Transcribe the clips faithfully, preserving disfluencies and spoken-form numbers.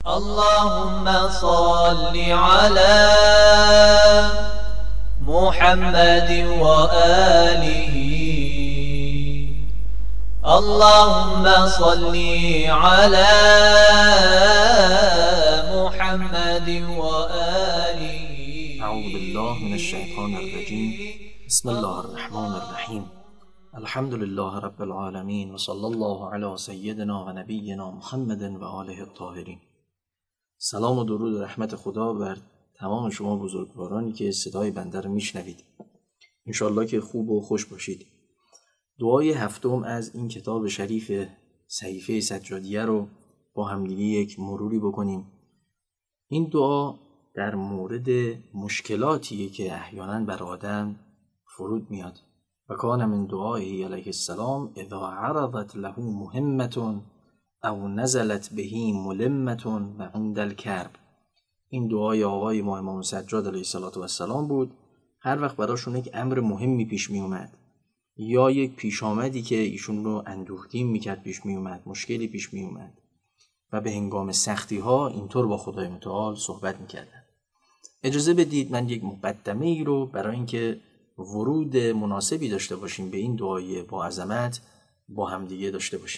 اللهم صل على محمد وآله. اللهم صل على محمد وآله. اعوذ بالله من الشیطان الرجیم. بسم الله الرحمن الرحیم. الحمد لله رب العالمین و صلی الله علی سیدنا و نبینا محمد و آله الطاهرین. سلام و درود و رحمت خدا بر تمام شما بزرگوارانی که صدای بنده رو میشنوید. انشالله که خوب و خوش باشید. دعای هفتم از این کتاب شریف صحیفه سجادیه رو با همدیگه یک مروری بکنیم. این دعا در مورد مشکلاتیه که احیانا بر آدم فرود میاد. و کان من دعای علیه السلام اذا عرضت له مهمة او نزلت بهی ملمة و عند الکرب. این دعای آقای ما امام سجاد علیه السلام بود. هر وقت براشون یک امر مهمی پیش می اومد یا یک پیش آمدی که ایشون رو اندوهگین میکرد پیش می اومد، مشکلی پیش می اومد و به هنگام سختی ها اینطور با خدای متعال صحبت میکردن. اجازه بدید من یک مقدمه ای رو برای اینکه ورود مناسبی داشته باشیم به این دعای با عظمت با همدیگه داشته باشیم.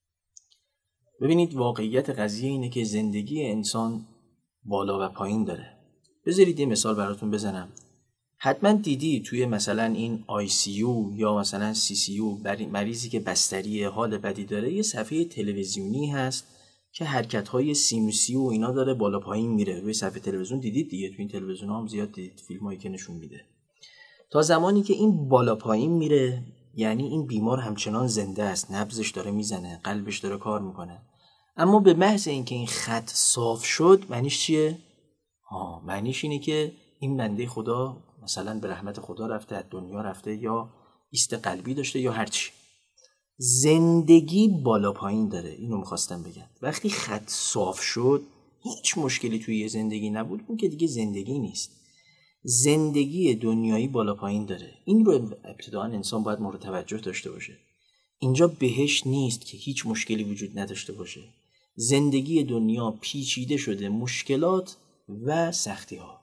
ببینید واقعیت قضیه اینه که زندگی انسان بالا و پایین داره. بذارید یه مثال براتون بزنم. حتما دیدی توی مثلا این آی سی یو یا مثلا سی سی یو مریضی که بستری حال بدی داره یه صفحه تلویزیونی هست که حرکت‌های سینوسی و اینا داره بالا پایین میره. روی صفحه تلویزیون دیدید دیگه، تو این تلویزیون هم زیاد دیدید فیلمایی که نشون میده. تا زمانی که این بالا پایین میره یعنی این بیمار همچنان زنده است، نبضش داره میزنه، قلبش داره کار میکنه. اما به محض اینکه این خط صاف شد معنیش چیه؟ ها معنیش اینه که این بنده خدا مثلا به رحمت خدا رفته، از دنیا رفته یا ایست قلبی داشته یا هرچی. زندگی بالا پایین داره. اینو میخواستم بگم. وقتی خط صاف شد هیچ مشکلی توی زندگی نبود، اون که دیگه زندگی نیست. زندگی دنیایی بالا پایین داره. این رو ابتداً انسان باید مورد توجه داشته باشه. اینجا بهشت نیست که هیچ مشکلی وجود نداشته باشه. زندگی دنیا پیچیده شده، مشکلات و سختی ها.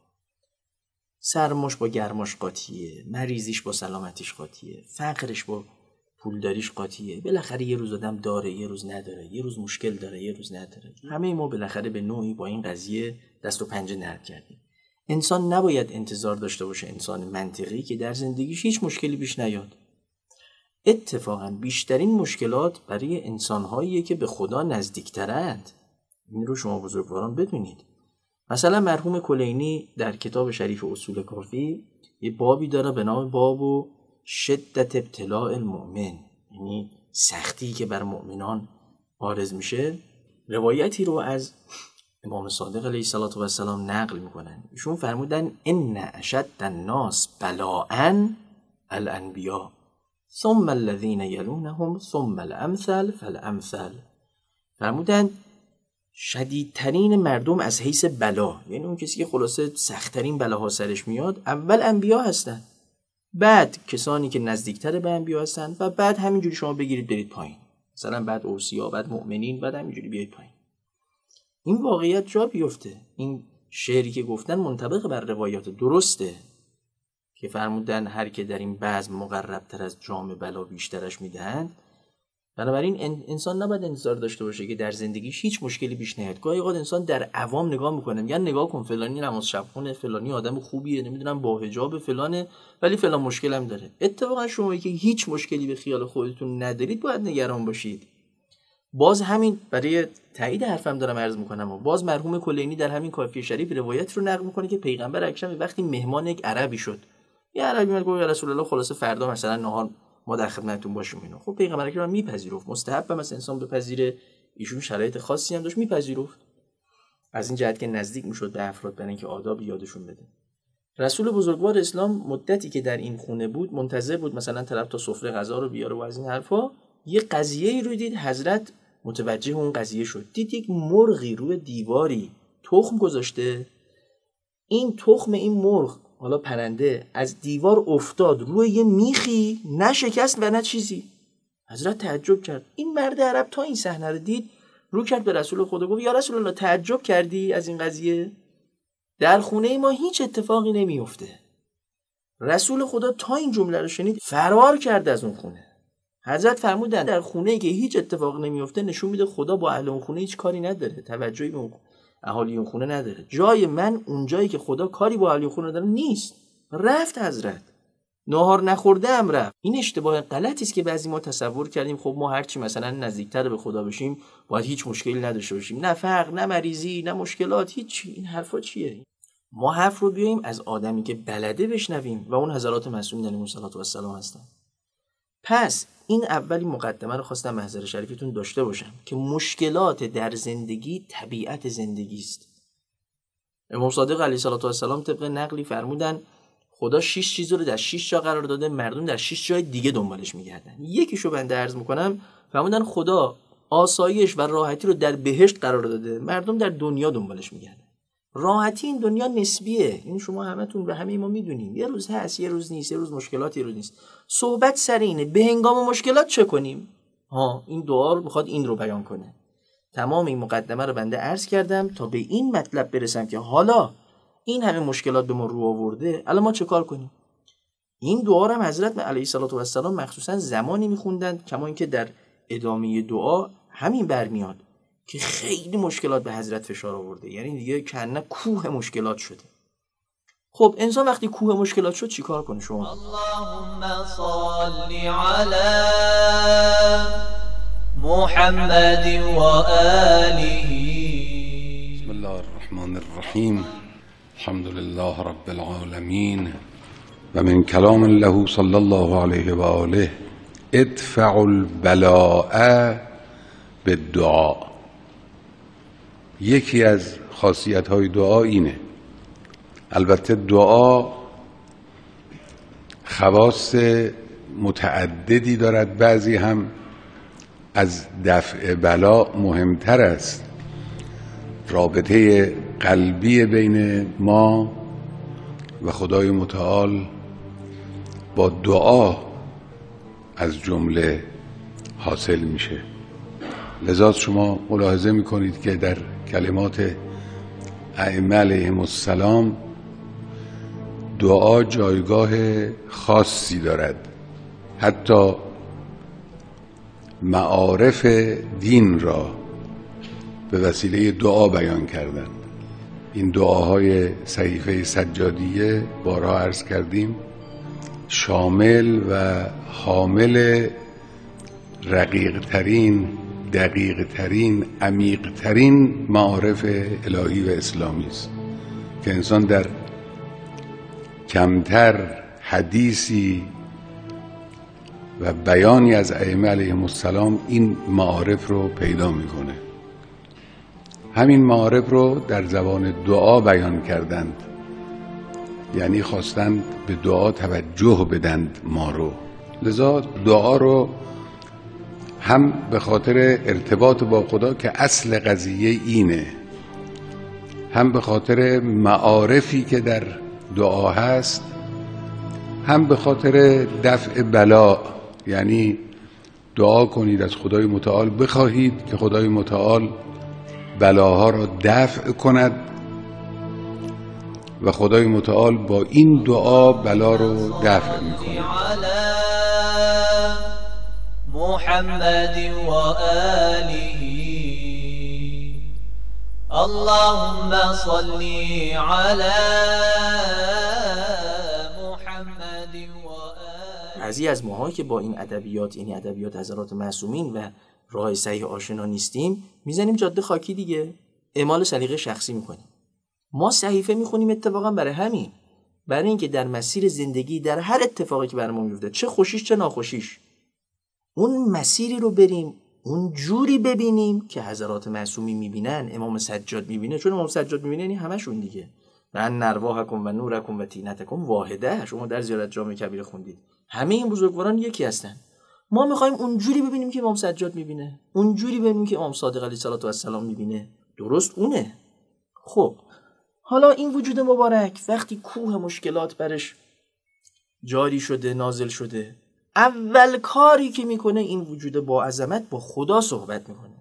سرماش با گرماش قاطیه، مریضیش با سلامتیش قاطیه، فقرش با پولداریش قاطیه. بالاخره یه روز آدم داره، یه روز نداره، یه روز مشکل داره، یه روز نداره. همه ما بالاخره به نوعی با این قضیه دست و پنجه نرم کردیم. انسان نباید انتظار داشته باشه انسان منطقی که در زندگیش هیچ مشکلی پیش نیاد. اتفاقا بیشترین مشکلات برای انسان‌هاییه که به خدا نزدیکترند. این رو شما بزرگواران بدونید. مثلا مرحوم کلینی در کتاب شریف اصول کافی یه بابی داره به نام باب و شدت ابتلاء المؤمن، یعنی سختی که بر مؤمنان عارض میشه. روایتی رو از امام صادق علیه السلام نقل میکنن. ایشون فرمودن ان اشد الناس بلاء الانبیاء ثم الذين يلونهم ثم الامثل فالامثل. فرمودن شدیدترین مردم از حیث بلا، یعنی اون کسی که خلاصه سختترین بلاها سرش میاد، اول انبیا هستن، بعد کسانی که نزدیکتر به انبیا هستن و بعد همینجوری شما بگیرید برید پایین، مثلا بعد اوصیا، بعد مؤمنین، بعد همینجوری بیاید پایین. این واقعیت جا بیفته. این شعری که گفتن منطبق بر روایات درسته که فرمودن هر که در این بزم مقربتر از جام بلا بیشترش میدهند. بنابراین انسان نباید انتظار داشته باشه که در زندگیش هیچ مشکلی پیش نیاد. گاهی اوقات انسان در عوام نگاه میکنه میگن نگاه کن فلانی نماز شب خونه، فلانی آدم خوبیه، نمیدونم با حجاب فلانه، ولی فلان مشکل هم داره. اتفاقا شما که هیچ مشکلی به خیال خودتون ندارید باید نگران باشید. باز همین برای تایید حرفم دارم عرض میکنم و باز مرحوم کلینی در همین کافی شریف روایت رو نقل میکنه که پیغمبر اکرم وقتی مهمان یک عربی شد، یه عربی میگه یا رسول الله خلاصه فردا مثلا نهار ما در خدمتتون باشیم اینو. خب پیغمبر اکرم میپذیرفت، مستحب مثلا انسان بپذیره. ایشون شرایط خاصی هم داشت میپذیرفت، از این جهت که نزدیک میشد به افراد برای اینکه آداب یادشون بده. رسول بزرگوار اسلام مدتی که در این خونه بود منتظر بود مثلا طرف تا سفره غذا رو بیاره و از این حرفا. یه قضیه‌ای رو دید، حضرت متوجه اون قضیه شد. دید یک مرغی روی دیواری تخم گذاشته. این تخم این مرغ، حالا پرنده، از دیوار افتاد روی یه میخی، نه شکست و نه چیزی. حضرت تعجب کرد. این مرد عرب تا این صحنه رو دید رو کرد به رسول خدا، گفت یا رسول الله تعجب کردی از این قضیه؟ در خونه ما هیچ اتفاقی نمیفته. رسول خدا تا این جمله رو شنید فرار کرد از اون خونه. حضرت فرمودن در خونه‌ای که هیچ اتفاقی نمیفته نشون میده خدا با اهل اون خونه هیچ کاری نداره، توجهی به اهالی اون خونه نداره. جای من اون جایی که خدا کاری با اهل اون خونه داره نیست. رفت حضرت، ناهار نخورده ام رفت. این اشتباه غلطی است که بعضی ما تصور کردیم خب ما هرچی مثلا نزدیکتر به خدا بشیم باید هیچ مشکلی نداشته باشیم، نه فقر، نه مریضی، نه مشکلات، هیچ. این حرفا چیه؟ ما حرف رو بیایم از آدمی که بلده بشنویم و اون حضرات معصومین علیهم السلام هستن. پس این اولی مقدمه رو خواستم محضر شریفتون داشته باشم که مشکلات در زندگی طبیعت زندگی است. امام صادق علیه السلام طبق نقلی فرمودن خدا شش چیز رو در شش جا قرار داده، مردم در شش جای دیگه دنبالش میگردن. یکیشو بنده عرض میکنم، فرمودن خدا آسایش و راحتی رو در بهشت قرار داده، مردم در دنیا دنبالش میگردن. راحتی این دنیا نسبیه، این شما همتون به همه ما میدونیم، یه روز هست یه روز نیست، یه روز مشکلات یه روز نیست. صحبت سر اینه به هنگام مشکلات چه کنیم. ها این دعا رو میخواد این رو بیان کنه. تمام این مقدمه رو بنده عرض کردم تا به این مطلب برسم که حالا این همه مشکلات به ما رو آورده، الان ما چه کار کنیم؟ این دعا رو هم حضرت علیه السلام مخصوصا زمانی میخوندن کما اینکه در ادامه دعا همین برمیاد که خیلی مشکلات به حضرت فشار آورده، یعنی دیگه کنه کوه مشکلات شده. خب انسان وقتی کوه مشکلات شد چیکار کنه شما؟ اللهم صل علی محمد و آله. بسم الله الرحمن الرحیم. الحمد لله رب العالمین و من کلام له صلی الله علیه و آله ادفع البلاء بالدعاء. یکی از خاصیت‌های دعا اینه. البته دعا خواص متعددی دارد، بعضی هم از دفع بلا مهمتر است. رابطه قلبی بین ما و خدای متعال با دعا از جمله حاصل میشه. لذا شما ملاحظه میکنید که در کلمات ائمه علیهم السلام دعا جایگاه خاصی دارد. حتی معارف دین را به وسیله دعا بیان کردند. این دعاهای صحیفه سجادیه بارها عرض کردیم شامل و حامل رقیق ترین، دقیق ترین، عمیق ترین معارف الهی و اسلامی است که انسان در کمتر حدیثی و بیانی از ائمه علیهم السلام این معارف رو پیدا میکنه. همین معارف رو در زبان دعا بیان کردند، یعنی خواستند به دعا توجه بدند ما رو. لذا دعا رو هم به خاطر ارتباط با خدا که اصل قضیه اینه، هم به خاطر معارفی که در دعا هست، هم به خاطر دفع بلا. یعنی دعا کنید از خدای متعال، بخواهید که خدای متعال بلاها را دفع کند و خدای متعال با این دعا بلا رو دفع میکنه. محمد و آله. اللهم صل علی محمد و آله. بعضی از ماهایی که با این ادبیات، یعنی ادبیات حضرات معصومین و راه صحیح آشنا نیستیم، میزنیم جاده خاکی دیگه، اعمال سلیقه شخصی میکنیم. ما صحیفه میخونیم اتفاقا برای همین، برای اینکه در مسیر زندگی در هر اتفاقی که برامون میفته، چه خوشیش چه ناخوشیش، اون مسیری رو بریم، اون جوری ببینیم که حضرات معصومین میبینن، امام سجاد میبینه. چون امام سجاد میبینه یعنی همشون دیگه. من نرواحکم و نورکم و تینتکم واحده. شما در زیارت جامع کبیر خوندید، همه این بزرگواران یکی هستن. ما میخوایم اون جوری ببینیم که امام سجاد میبینه، اون جوری ببینیم که امام صادق علیه السلام میبینه. درست اونه. خب حالا این وجود مبارک وقتی کوه مشکلات برش جاری شده، نازل شده، اول کاری که میکنه این وجود با عظمت با خدا صحبت میکنه.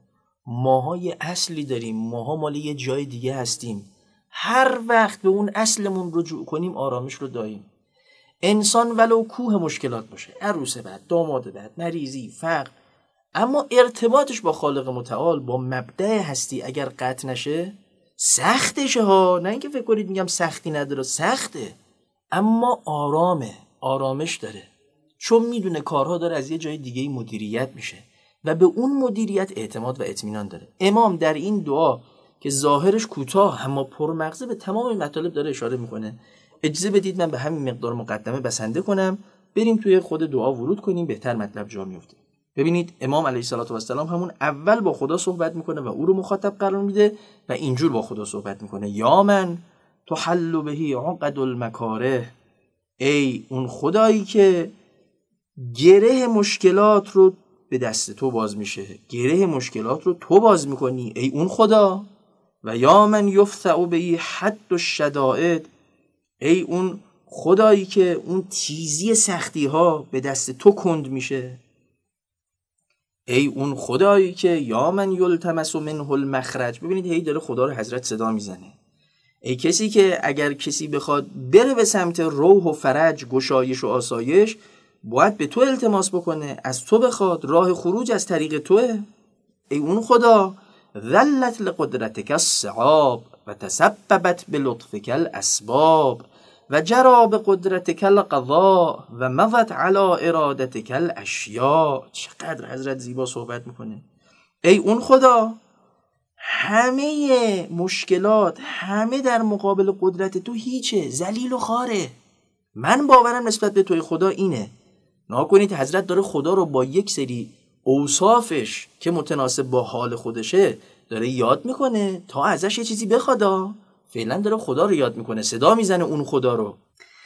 ماها یه اصلی داریم، ماها مال یه جای دیگه هستیم. هر وقت به اون اصلمون رجوع کنیم آرامش رو داریم. انسان ولو کوه مشکلات باشه، عروس بد، داماد بد، مریضی، فقر، اما ارتباطش با خالق متعال، با مبدأ هستی اگر قطع نشه سختشه ها. نه اینکه فکر کنید میگم سختی نداره، سخته، اما آرامه، آرامش داره، چون میدونه کارها داره از یه جای دیگه مدیریت میشه و به اون مدیریت اعتماد و اطمینان داره. امام در این دعا که ظاهرش کوتاه اما پرمغزه به تمام مطالب داره اشاره میکنه. اجازه بدید من به همین مقدار مقدمه بسنده کنم، بریم توی خود دعا ورود کنیم، بهتر مطلب جا میفته. ببینید امام علیه السلام همون اول با خدا صحبت میکنه و او رو مخاطب قرار میده و اینجور با خدا صحبت میکنه: یا من تحل بهی عقد المکاره، ای اون خدایی که گره مشکلات رو به دست تو باز میشه، گره مشکلات رو تو باز میکنی، ای اون خدا. و یا من یفتع بهی حد الشدائد، ای اون خدایی که اون تیزی سختی ها به دست تو کند میشه، ای اون خدایی که یا من یلتمس منه المخرج. ببینید هی داره خدا رو حضرت صدا میزنه. ای کسی که اگر کسی بخواد بره به سمت روح و فرج، گشایش و آسایش، باید به تو التماس بکنه، از تو بخواد، راه خروج از طریق توه. ای اون خدا ذلت لقدرتک الصعاب و تسببت بلطفک الاسباب و جرى بقدرتک القضاء و مضت علی ارادتک الاشیاء. چقدر حضرت زیبا صحبت میکنه. ای اون خدا همه مشکلات، همه در مقابل قدرت تو هیچه، ذلیل و خاره. من باورم نسبت به توی خدا اینه. ناکنید حضرت داره خدا رو با یک سری اوصافش که متناسب با حال خودشه داره یاد میکنه تا ازش یه چیزی بخواد. فعلا داره خدا رو یاد میکنه، صدا میزنه اون خدا رو.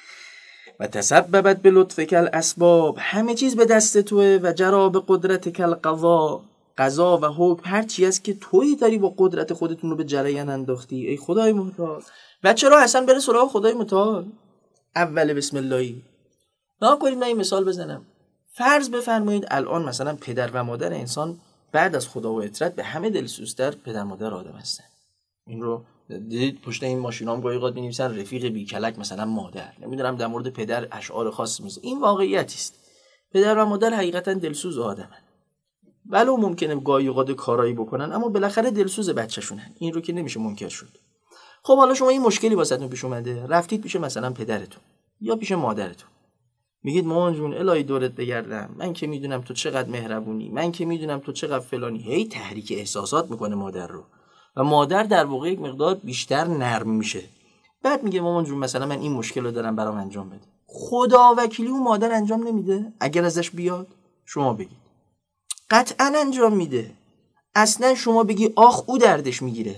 و تسببت به لطفک الاسباب، همه چیز به دست توه. و جرى بقدرتک القضاء، قضا و حکم هر چی است که تویی داری با قدرت خودتون رو به جریان انداختی، ای خدای متعال. و چرا اصلا بره سراغ خدای متعال؟ اول بسم اللهی. ناکنید من این مثال بزنم. فرض بفرمایید الان مثلا پدر و مادر انسان بعد از خدا و اطرت به همه دلسوزتر پدر مادر آدم هستن. این رو دیدید پشت این ماشینام گاهی اوقات می‌نویسن رفیق بیکلک مثلا مادر. نمیدونم در مورد پدر اشعار خاصی می‌ذارن. این واقعیتی است. پدر و مادر حقیقتا دلسوز آدمن. ولو ممکنه گاهی اوقات کارایی بکنن اما بالاخره دلسوز بچه‌شونن. این رو که نمیشه منکر شد. خب حالا شما این مشکلی واسهتون پیش اومده، رفتید پیش مثلا پدرتون یا پیش مادرتون. میگید مامان جون الهی دورت بگردم، من که میدونم تو چقدر مهربونی، من که میدونم تو چقدر فلانی. هی تحریک احساسات میکنه مادر رو و مادر در واقع یک مقدار بیشتر نرم میشه. بعد میگه مامان جون مثلا من این مشکل رو دارم برام انجام بده. خدا وکیلی اون مادر انجام نمیده؟ اگر ازش بیاد شما بگید قطعا انجام میده. اصلا شما بگی آخ او دردش میگیره.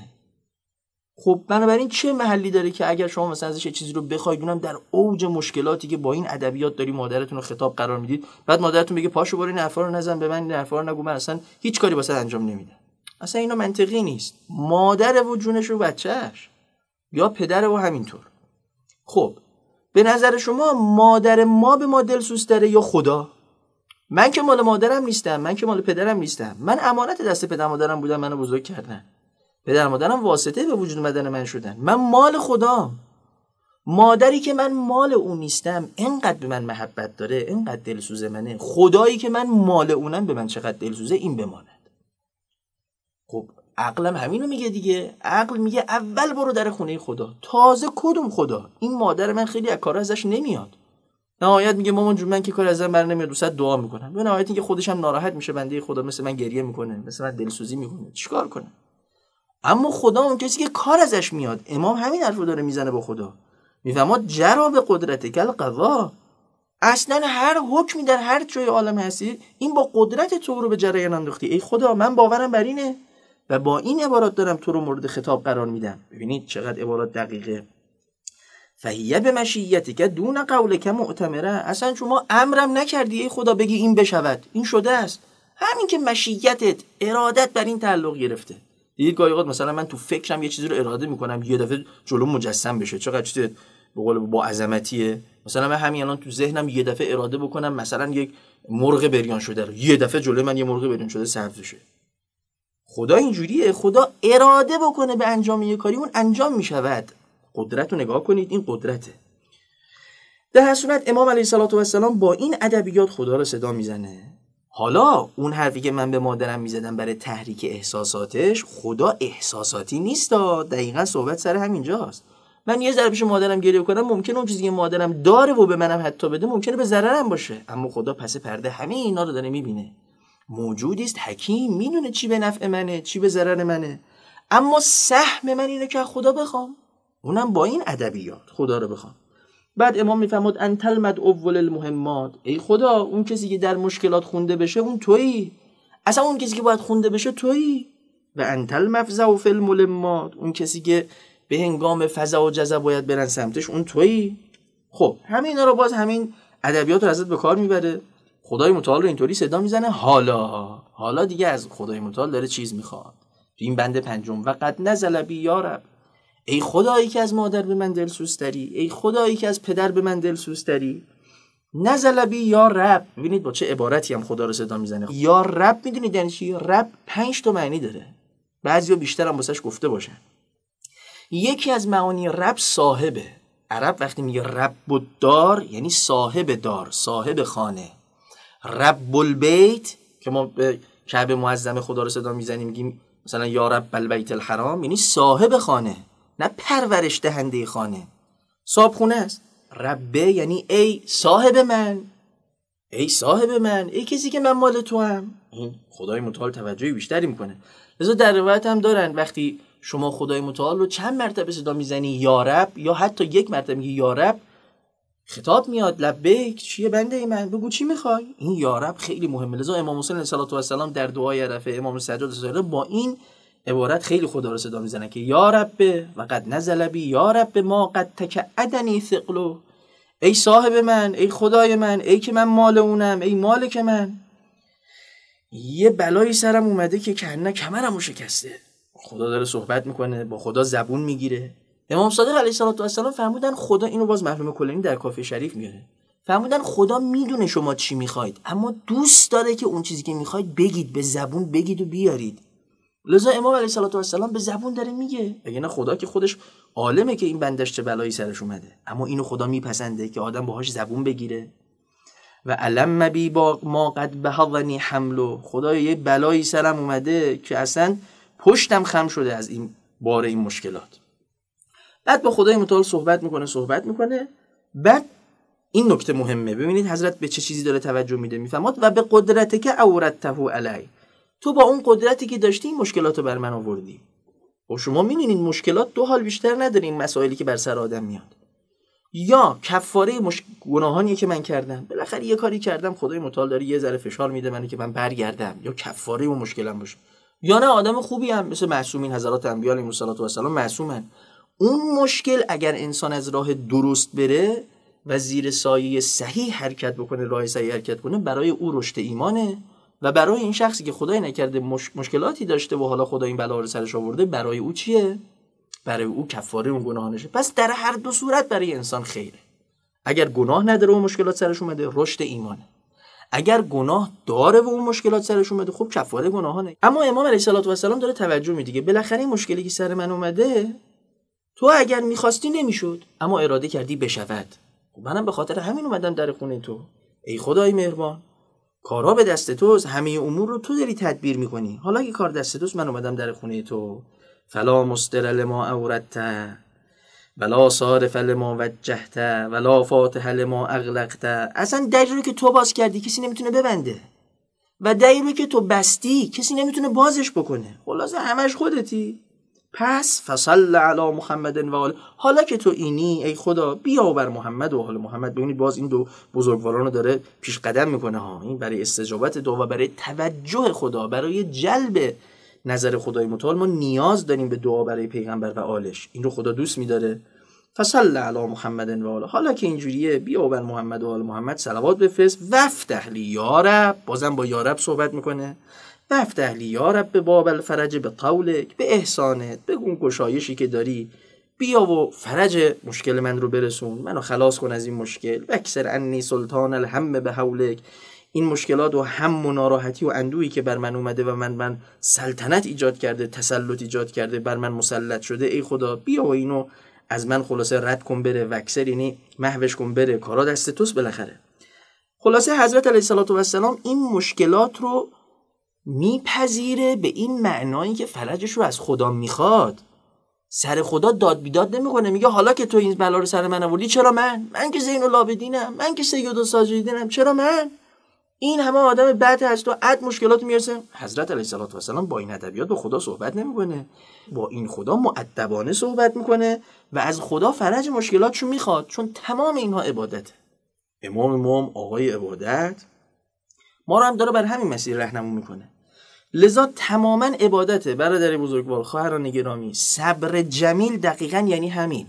خب بنابراین چه محلی داره که اگر شما مثلا ازش چیزی رو بخواید، اونم در اوج مشکلاتی که با این ادبیات داری مادرتون رو خطاب قرار میدید، بعد مادرتون بگه پاشو برو این حرفا رو نزن به من، این حرفا رو نگو، من اصلا هیچ کاری واسه انجام نمیدم. اصلا اینا منطقی نیست. مادر و جونش و بچه‌اش یا پدر و همینطور. خب به نظر شما مادر ما به ما دلسوز داره یا خدا؟ من که مال مادرم نیستم، من که مال پدرم نیستم. من امانت دست پدر مادرم بودم، منو بزرگ کردن. پدر مادرم واسطه به وجود اومدن من شدن. من مال خدام. مادری که من مال اون نیستم اینقدر به من محبت داره، اینقدر دلسوز منه. خدایی که من مال اونم به من چقدر دلسوزه، این بماند. خب عقلم همینو میگه دیگه. عقل میگه اول برو در خونه خدا. تازه کدوم خدا؟ این مادر من خیلی از کارا ازش نمیاد. نهایت میگه مامان جون من که کار ازم بر نمیاد، دوست دعا میکنم. به نهایت اینکه خودش هم ناراحت میشه، بنده خدا مثل من گریه میکنه، مثل من دلسوزی میکنه. چیکار کنه؟ اما خدا اون کسی که کار ازش میاد. امام همین حرفو داره میزنه با خدا. میفهمد جرا به قدرتک القضا. اصلا هر حکمی در هر جای عالم هستی این با قدرت تو رو به جریان انداختی. ای خدا من باورم بر اینه و با این عبارات دارم تو رو مورد خطاب قرار میدم. ببینید چقدر عبارات دقیقه. فهیه به مشیتک دون قولک معتمره. اصلا شما امرم نکردی ای خدا بگی این بشود، این شده است. همین که مشیتت، ارادت بر این تعلق گرفته. دیگه گاهی اوقات مثلا من تو فکرم یه چیزی رو اراده میکنم یه دفعه جلو مجسم بشه. چقدر چیز به قول با عظمتیه. مثلا من همین الان تو ذهنم یه دفعه اراده بکنم مثلا یک مرغ بریان شده رو یه دفعه جلوی من یه مرغ بریان شده سبز بشه. خدا اینجوریه، خدا اراده بکنه به انجام یک کاری اون انجام میشود. قدرت رو نگاه کنید، این قدرته. در هر صورت امام علیه السلام با این ادبیات خدا رو صدا میزنه. حالا اون حرفی که من به مادرم میزدم برای تحریک احساساتش، خدا احساساتی نیست. دقیقاً صحبت سر همینجاست. من یه ذره پیش مادرم گریه کنم، ممکنه اون چیزی که مادرم داره و به منم حتی بده ممکنه به ضررم باشه، اما خدا پس پرده همه اینا رو داره میبینه. موجودی است حکیم، میدونه چی به نفع منه چی به ضرر منه، اما سهم من اینه که خدا بخوام، اونم با این ادبیات خدا رو بخوام. بعد امام میفرماد انت المدعو للمهمات، ای خدا اون کسی که در مشکلات خونده بشه اون تویی، اصلا اون کسی که باید خونده بشه تویی. و انت المفزع فی الملمات، اون کسی که به هنگام فزع و جزع باید برن سمتش اون تویی. خب همین اینا رو باز همین ادبیات رو ازت به کار میبره. خدای متعال رو اینطوری صدا میزنه. حالا حالا دیگه از خدای متعال داره چیز میخواد. این بند پنجم وقد نزل بی یا رب، ای خدایی که از مادر به من دلسوز تری، ای خدایی که از پدر به من دلسوز تری. نزل بی یا رب، ببینید با چه عبارتی هم خدا رو صدا میزنه. یا رب میدونید یعنی چی؟ رب پنج تا معنی داره، بعضیا بیشتر هم واسش گفته باشن. یکی از معانی رب صاحبه. عرب وقتی میگه رب الدار یعنی صاحب دار، صاحب خانه. رب البیت که ما به کعبه معظم خدا رو صدا میزنیم میگیم مثلا یا رب البیت الحرام، یعنی صاحب خانه، نه پرورش دهنده خانه، صاحب خونه است. ربه یعنی ای صاحب من، ای صاحب من، ای کسی که من مال تو هم. این خدای متعال توجهی بیشتری میکنه. لذا در روایت هم دارن وقتی شما خدای متعال رو چند مرتبه صدا میزنی یا رب، یا حتی یک مرتبه میگی یا رب، خطاب میاد لبیک، چیه بنده من، بگو چی میخوای. این یا رب خیلی مهمه. لذا امام حسین علیه السلام در دعای عرفه، امام سجاد سجاده با این عبارت خیلی خدا رو صدا میزنه که یا رب و قد نزل بی، یا رب ما قد تکعدنی ثقلو، ای صاحب من، ای خدای من، ای که من مال اونم، ای مالک من. یه بلایی سرم اومده که کنه کمرمو شکسته. خدا داره صحبت میکنه، با خدا زبون میگیره. امام صادق علیه السلام فرمودن خدا، اینو باز مرحوم کلینی در کافی شریف میاره، فرمودن خدا میدونه شما چی میخواید، اما دوست داره که اون چیزی که میخواید بگید، به زبون بگید و بیارید. لذا امام علیه السلام به زبون داره میگه، اگه نه خدا که خودش عالمه که این بندش چه بلایی سرش اومده، اما اینو خدا میپسنده که آدم باهاش زبون بگیره. و علم بی با ما قد بهضنی حملو، خدا یه بلایی سرم اومده که اصلا پشتم خم شده از این بار این مشکلات. بعد با خدای متعال صحبت میکنه صحبت میکنه بعد این نکته مهمه، ببینید حضرت به چه چیزی داره توجه میده. میفهمد و به قدرت که اورته علی، تو با اون قدرتی که داشتی این مشکلاتو بر من آوردی. و شما میدونید مشکلات دو حال بیشتر نداره، این مسائلی که بر سر آدم میاد، یا کفاره مش... گناهانی که من کردم، بالاخره یه کاری کردم خدای متعال داره یه ذره فشار میده منو که من برگردم، یا کفاره اون مشکلم باشه، یا نه آدم خوبی هم مثل معصومین حضرات انبیاء علیهم السلام معصومن. اون مشکل اگر انسان از راه درست بره و زیر سایه صحیح حرکت بکنه، راه صحیح حرکت کنه، برای او رشد ایمانه و برای این شخصی که خدای نکرده مش... مشکلاتی داشته و حالا خدا این بلا رو سرش آورده، برای او چیه؟ برای او کفاره اون گناهانشه. پس در هر دو صورت برای انسان خیره. اگر گناه نداره و مشکلات سرش اومده، رشد ایمانه. اگر گناه داره و اون مشکلات سرش اومده، خب کفاره گناهانه. اما امام علیه السلام داره توجه میده که بالاخره این مشکلی که سر من اومده تو اگر میخواستی نمیشد، اما اراده کردی بشود. خب منم به خاطر همین اومدم در خونه تو. ای خدای مهربان، کارا به دست توست، همه امور رو تو داری تدبیر میکنی. حالا که کار دست توست، من اومدم در خونه تو. فلا مستر لما اوردت ولا صارف لما وجهت ولا فاتح لما اغلقت. اصلا دری رو که تو باز کردی کسی نمیتونه ببنده و دری رو که تو بستی کسی نمیتونه بازش بکنه. خلاصه همش خودتی. پس فصل علی محمد و آل، حالا که تو اینی ای خدا بیا بر محمد و آل محمد. ببینید باز این دو بزرگواران رو داره پیش قدم میکنه ها. این برای استجابت دعا و برای توجه خدا، برای جلب نظر خدای متعال ما نیاز داریم به دعا برای پیغمبر و آلش. این رو خدا دوست می‌داره. فصل علی محمد و آل، حالا که اینجوریه بیا بر محمد و آل محمد صلوات بفرست. وفتح لی یا رب، بازم با یا رب صحبت میکنه. وفتح لی یا رب به باب الفرج به قولک، به احسانت، به اون گشایشی که داری بیا و فرج مشکل من رو برسون، منو خلاص کن از این مشکل. و اکثر انی سلطان الهم به حولک، این مشکلات و هم و ناراحتی و اندوهی که بر من اومده و من من سلطنت ایجاد کرده، تسلط ایجاد کرده، بر من مسلط شده، ای خدا بیا و اینو از من خلاصه رد کن بره، وکسر یعنی محوش کن بره، کارا دست توست بالاخره. خلاصه حضرت علیه السلام این مشکلات رو میپذیره به این معنایی که فرجش رو از خدا میخواد. سر خدا داد بیداد نمیکنه، میگه حالا که تو این بلا رو سر من آوردی چرا من؟ من که زین العابدینم، من که سید الساجدینم، چرا من؟ این همه آدم بد هست و اد مشکلات میرسه. حضرت علیه السلام با این ادبیات با خدا صحبت نمیکنه، با این خدا مؤدبانه صحبت میکنه و از خدا فرج مشکلاتشو میخواد، چون تمام اینها عبادته. امام امام آقای عبادت ما رو هم داره بر همین مسیر راهنمایی میکنه. لذا تماما عبادته. برادر بزرگوار، خواهران گرامی، صبر جمیل دقیقاً یعنی همین.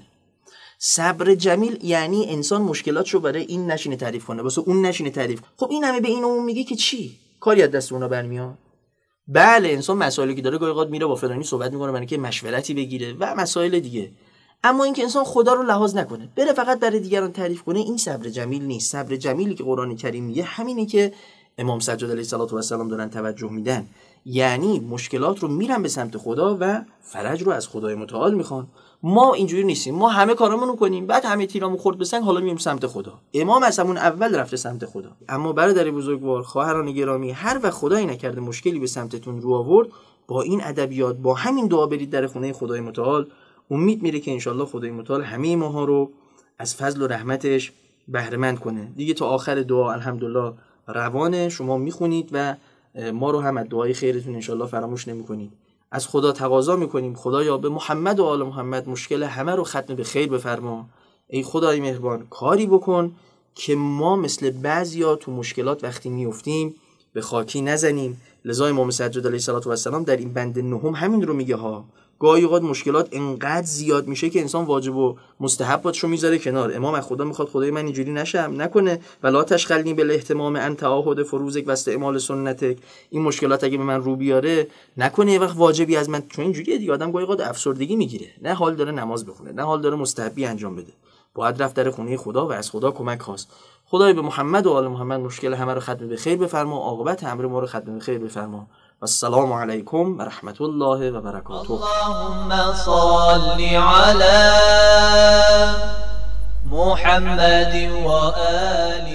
صبر جمیل یعنی انسان مشکلاتشو برای این نشینه تعریف کنه، واسه اون نشینه تعریف. خب این همه به این اون میگه که چی؟ کاری از دست اونا برمیاد؟ بله انسان مسائلی که داره گاهی اوقات میره با فلانی صحبت میکنه برای اینکه مشورتی بگیره و مسائل دیگه، اما اینکه انسان خدا رو لحاظ نکنه، بره فقط برای دیگران تعریف کنه، این صبر جمیل نیست. صبر جمیلی که قرآن کریم میگه همینه که امام سجاد علیه السلام دارن توجه میدن، یعنی مشکلات رو میرن به سمت خدا و فرج رو از خدای متعال میخوان. ما اینجوری نیستیم، ما همه کارامون رو کنیم بعد همه تیرامون خورد به سنگ، حالا میریم سمت خدا. امام از همون اول رفته سمت خدا. اما برادر بزرگوار، خواهران گرامی، هر وقت خدایی نکرده مشکلی به سمتتون رو آورد، با این ادبیات، با همین دعا برید در خونه خدای متعال. امید میره که انشالله خدای متعال همه ماها رو از فضل و رحمتش بهره مند کنه. دیگه تا آخر دعا الحمدلله روان شما میخونید و ما رو هم از دعای خیرتون انشالله فراموش نمیکنید. از خدا تقاضا میکنیم خدایا به محمد و آل محمد مشکل همه رو ختم به خیر بفرما. ای خدای مهربان کاری بکن که ما مثل بعضیا تو مشکلات وقتی میافتیم به خاکی نزنیم. لذا امام سجاد علیه السلام در این بند نهم همین رو میگه ها. گاهی اوقات مشکلات انقدر زیاد میشه که انسان واجب و مستحباتشو میذاره کنار. امام از خدا میخواد خدای من اینجوری نشم، نکنه ولا تشغلنی بالاهتمام ان تعاهد فروزک و استعمال سنتک. این مشکلات اگه به من رو بیاره نکنه یه وقت واجبی از من، چون اینجوریه دیگه آدم گاهی اوقات افسردگی میگیره، نه حال داره نماز بخونه، نه حال داره مستحبی انجام بده. باید رفت در خونه خدا و از خدا کمک خواست. خدای به محمد و آل محمد مشکل همه رو ختم به خیر بفرما، عاقبت امر ما رو ختم به خیر بفرما. السلام علیکم و رحمت الله و برکاته. اللهم صل علی محمد و آله